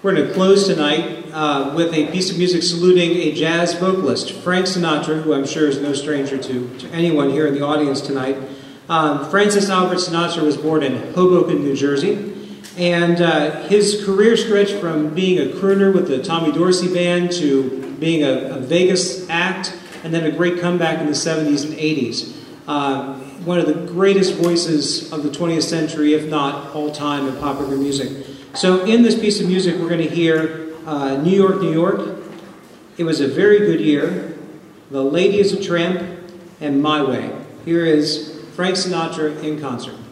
We're going to close tonight with a piece of music saluting a jazz vocalist, Frank Sinatra, who I'm sure is no stranger to anyone here in the audience tonight. Francis Albert Sinatra was born in Hoboken, New Jersey, and his career stretched from being a crooner with the Tommy Dorsey Band to being a Vegas act, and then a great comeback in the 70s and 80s. One of the greatest voices of the 20th century, if not all time, in popular music. So in this piece of music, we're going to hear New York, New York, It Was a Very Good Year, The Lady is a Tramp, and My Way. Here is Frank Sinatra in concert.